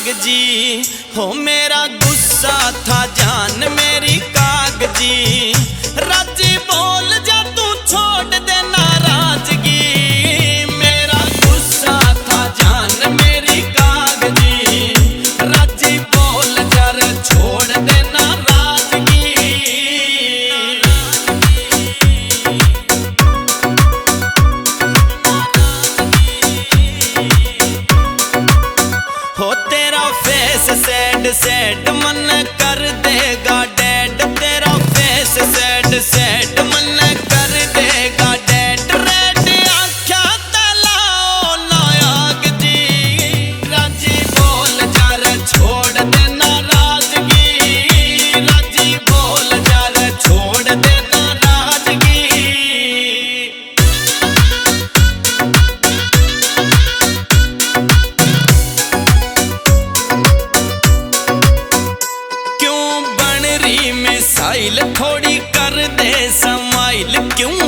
कागजी। हो मेरा गुस्सा था जान मेरी कागजी, राजी बोल जा तू छोड़ दे नाराजगी। मेरा गुस्सा था जान मेरी कागजी, राजी बोल जा रे छोड़ दे नाराजगी। हो तेरा फेस सैड सैड मन कर देगा डेड, तेरा फेस सैड सैड मन कर देगा डेड। रेड आँखा तलाओ नायाग जी, राजी बोल जा रे छोड़ दे नाराजगी। राजी बोल जा रे छोड़ दे नाराजगी। मिसाइल थोड़ी कर दे समाइल, क्यों